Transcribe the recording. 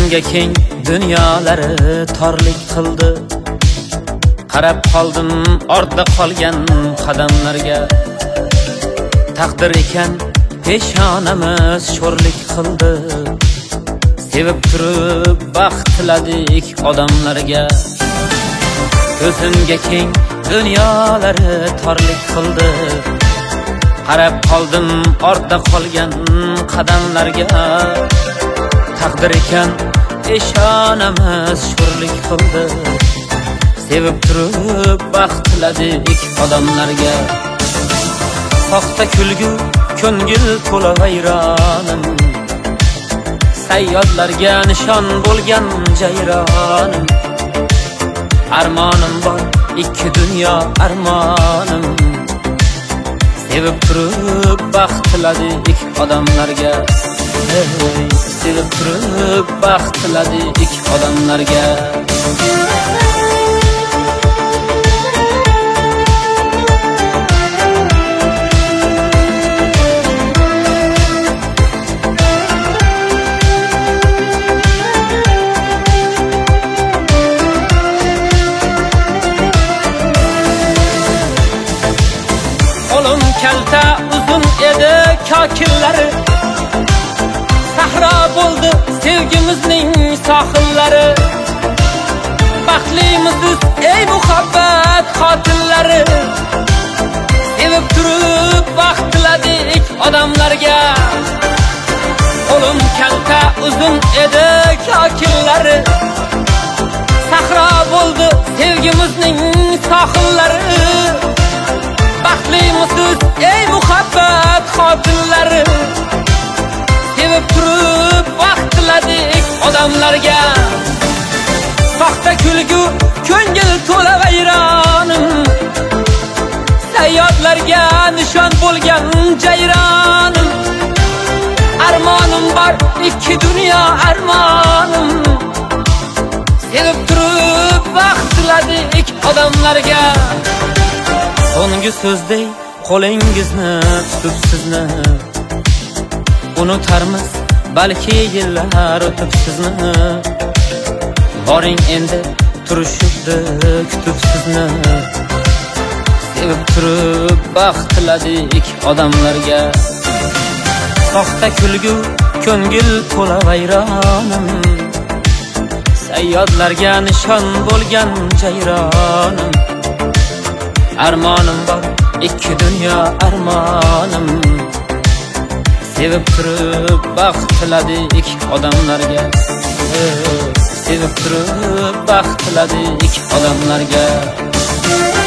Ko'zimga keng dunyolari torlik qildi. Qarab qoldim ortda qolgan qadamlarga. Taqdir ekan peshonamiz sho'rlik qildi. Sevib turib baxt tiladik odamlarga. Ko'zimga keng dunyolari torlik qildi. Qarab qoldim ortda qolgan qadamlarga. Taqdir ekan peshonamiz sho'rlik qildi. Sevib turib baxt tiladik odamlarga. Soxta kulgu ko'ngil to'la vayronim. Sayyodlarga nishon bo'lgan jayronim. Armonim bor ikki dunyo armonim. Sevib turib baxt tiladik odamlarga. Sevib turib baxt tiladik odamlarga. Qo'lim kalta uzun edi kokillari. Sahro bo'ldi sevgimizning sohillari. Baxtlimisiz ey muhabbat qotillari. Sevib turib baxt tiladik odamlarga. Qo'lim kalta uzun edi kokillari. Sahro bo'ldi sevgimizning sohillari. Baxtlimisiz ey muhabbat qotillari. Sevib turib baxt tiladik odamlarga. Soxta kulgu ko'ngil to'la vayronim. Sayyodlarga nishon bo'lgan jayronim. Armonim bor ikki dunyo armonim. Sevib turib baxt tiladik odamlarga. So'nggi so'zdey qo'lingizni tutib sizni unutarmiz balki yillar o'tib sizni. Boring endi turishibdi kutib sizni. Sevib turib baxt tiladik odamlarga. Soxta kulgu ko'ngil to'la vayronim. Sayyodlarga nishon bo'lgan jayronim. Armonim bor ikki dunyo armonim. Sevib turib baxt tiladik odamlarga. Sevib turib baxt tiladik odamlarga.